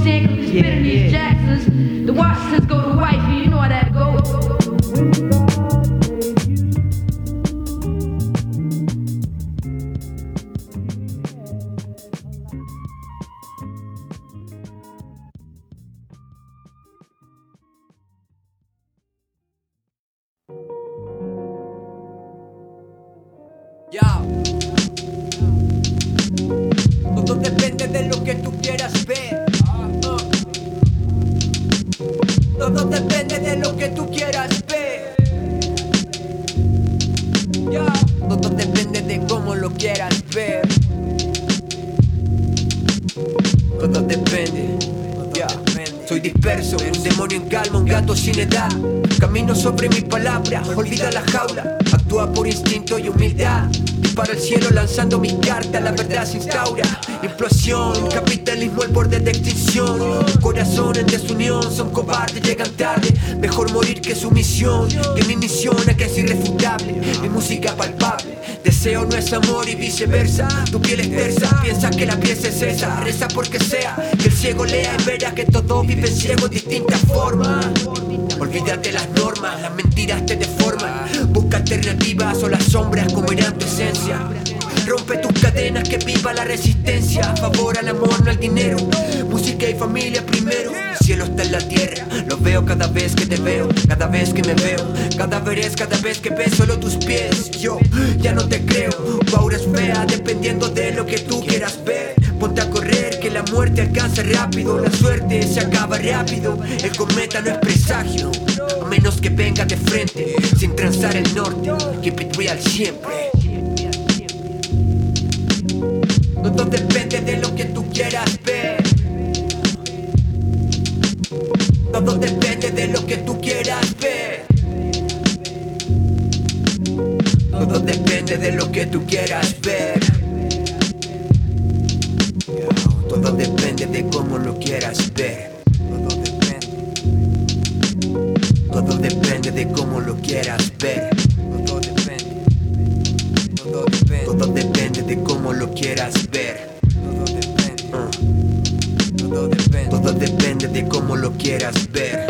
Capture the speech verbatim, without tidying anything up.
saying? Cause we spitting Yeah, these yeah. Jacksons. The Washingtons go to wifey, you know how that goes. Ya. Todo depende de lo que tú quieras ver. Todo depende de lo que tú quieras ver. Ya. Todo depende de cómo lo quieras ver. Todo depende. Ya. Soy disperso, un demonio en calma, un gato sin edad. Camino sobre mis palabras, olvida la jaula. Actúa por instinto y humildad. Dispara al cielo lanzando mis cartas, la verdad se instaura. Implosión, capitalismo al borde de extinción. Un corazón en desunión, son cobardes, llegan tarde. Mejor morir que su misión, que mi misión es que es irrefutable. Mi música palpable. Deseo no es amor y viceversa. Tu piel es tersa, piensas que la pieza es esa. Reza porque sea, que el ciego lea y verá que todos viven ciegos de distintas formas. Olvídate las normas, las mentiras te deforman. Busca alternativas o las sombras comerán tu esencia. Rompe tus cadenas, que viva la resistencia. A favor al amor, no al dinero. Música y familia primero. El cielo está en la tierra, lo veo cada vez que te veo, cada vez que me veo. Cadáveres cada vez que ves solo tus pies. Yo ya no te creo, tu aura es fea, dependiendo de lo que tú quieras ver. Ponte a correr, que la muerte alcanza rápido. La suerte se acaba rápido. El cometa no es presagio, a menos que venga de frente, sin transar el norte. Keep it real siempre. Todo depende de lo que tú quieras ver. Todo depende de lo que tú quieras ver. Todo depende de lo que tú quieras ver. Todo depende de cómo lo quieras ver. Todo depende. Todo depende de cómo lo quieras ver. Todo depende. Todo depende. Todo depende de cómo lo quieras ver. Todo depende. Uh. Todo depende. Todo depende de cómo lo quieras ver.